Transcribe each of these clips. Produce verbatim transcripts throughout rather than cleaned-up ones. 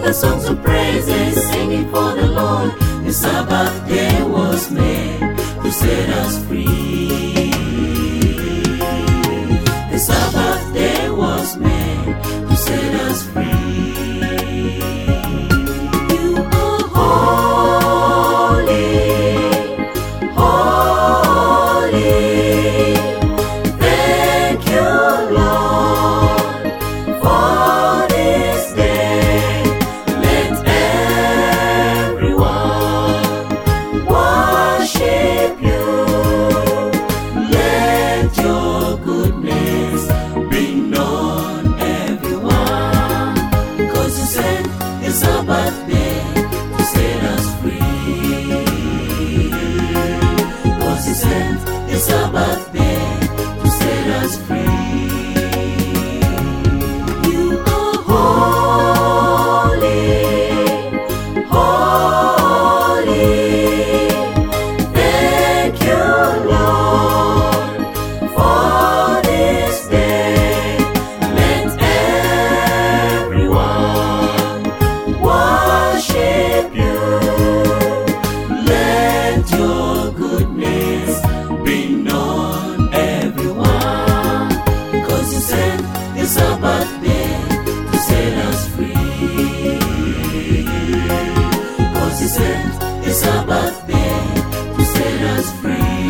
the songs of praises, singing for the Lord. The Sabbath day was made to set us free. The Sabbath day was made to set us free. You are holy, holy. Thank you, Lord, for this day. Let everyone worship you. Let your goodness be known, everyone. 'Cause you sent the Sabbath day to set us free. 'Cause you sent the Sabbath day to set us free. You are holy, holy. Thank you, Lord, for this day. Let everyone worship you. Let your goodness be known, everyone. 'Cause you sent the Sabbath day to set us free. 'Cause you sent the Sabbath day to set us free.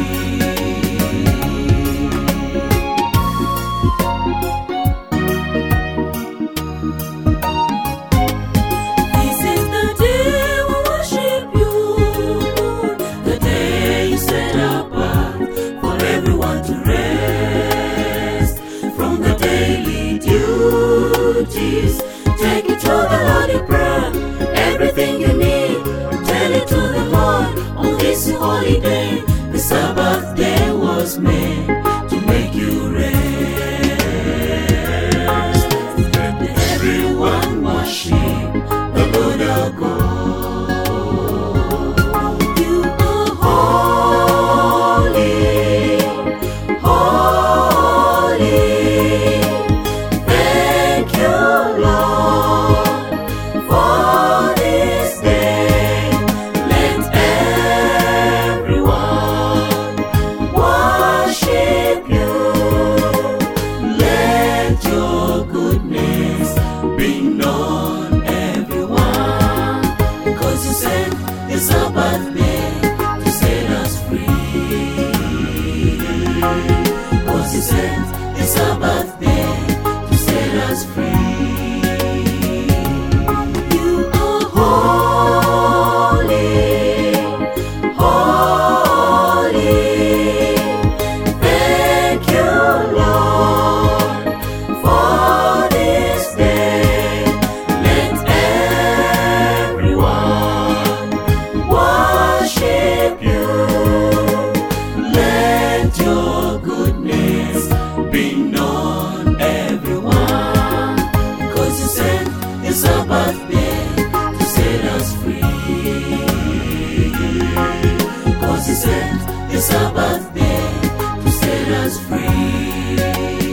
This is the day we worship you, the day you set apart for everyone to rest from the daily duties. Take it to the Lord in prayer, everything you need, tell it to the Lord on this holy day. The Sabbath day was made to make you rest. Let everyone worship the Lord our God. You are holy, holy. Thank you, Lord, for this day. Let everyone worship you. Let your goodness be known, everyone. 'Cause you sent the Sabbath day to set us free. 'Cause you sent the Sabbath day to set us free. You are holy, holy. Thank you, Lord, for this day. Let everyone worship you. Let your goodness be known, everyone. 'Cause you sent the Sabbath day to set us free. 'Cause you sent the Sabbath day to set us free.